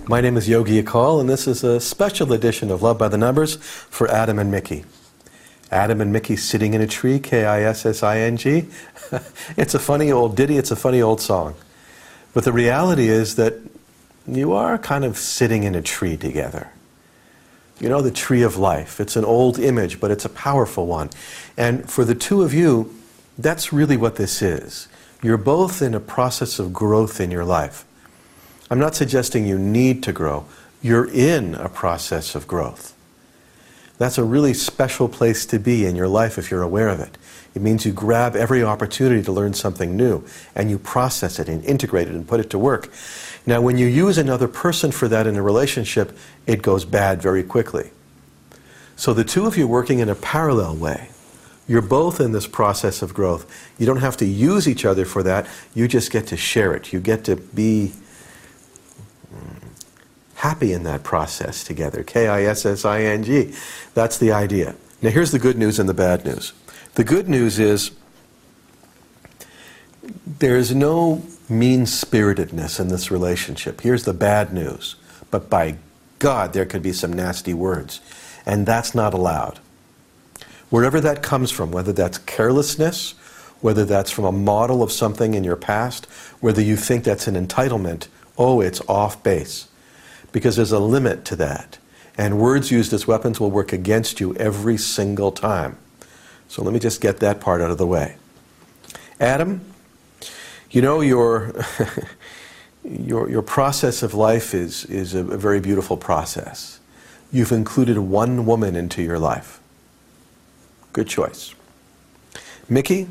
My name is Yogi Akal, and this is a special edition of Love by the Numbers for Adam and Mickey. Adam and Mickey sitting in a tree, K-I-S-S-I-N-G. It's a funny old ditty, it's a funny old song. But the reality is that you are kind of sitting in a tree together. You know, the tree of life. It's an old image, but it's a powerful one. And for the two of you, that's really what this is. You're both in a process of growth in your life. I'm not suggesting you need to grow. You're in a process of growth. That's a really special place to be in your life if you're aware of it. It means you grab every opportunity to learn something new, and you process it and integrate it and put it to work. Now, when you use another person for that in a relationship, it goes bad very quickly. So the two of you working in a parallel way, you're both in this process of growth. You don't have to use each other for that. You just get to share it. You get to be happy in that process together. K-I-S-S-I-N-G. That's the idea. Now here's the good news and the bad news. The good news is there is no mean-spiritedness in this relationship. Here's the bad news. But by God, there could be some nasty words. And that's not allowed. Wherever that comes from, whether that's carelessness, whether that's from a model of something in your past, whether you think that's an entitlement, oh, it's off base. Because there's a limit to that. And words used as weapons will work against you every single time. So let me just get that part out of the way. Adam, you know, your process of life is a very beautiful process. You've included one woman into your life. Good choice. Mickey,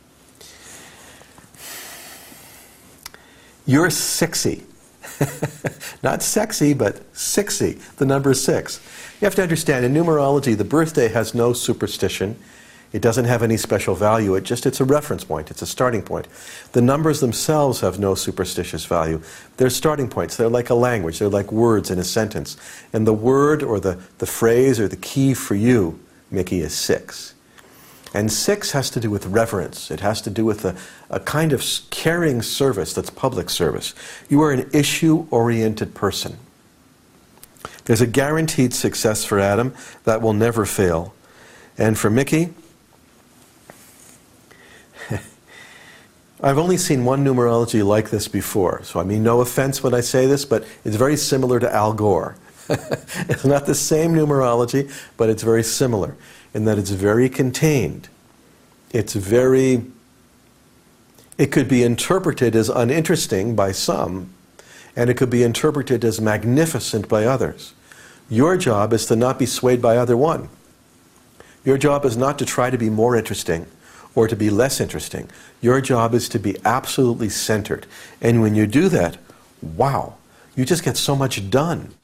you're sexy. Not sexy, but sixy. The number 6. You have to understand, in numerology, the birthday has no superstition. It doesn't have any special value. It's a reference point. It's a starting point. The numbers themselves have no superstitious value. They're starting points. They're like a language. They're like words in a sentence. And the word or the phrase or the key for you, Mickey, is 6. And 6 has to do with reverence. It has to do with a kind of caring service that's public service. You are an issue-oriented person. There's a guaranteed success for Adam that will never fail. And for Mickey, I've only seen one numerology like this before. So I mean no offense when I say this, but it's very similar to Al Gore. It's not the same numerology, but it's very similar in that it's very contained. It could be interpreted as uninteresting by some, and it could be interpreted as magnificent by others. Your job is to not be swayed by either one. Your job is not to try to be more interesting or to be less interesting. Your job is to be absolutely centered. And when you do that, wow, you just get so much done.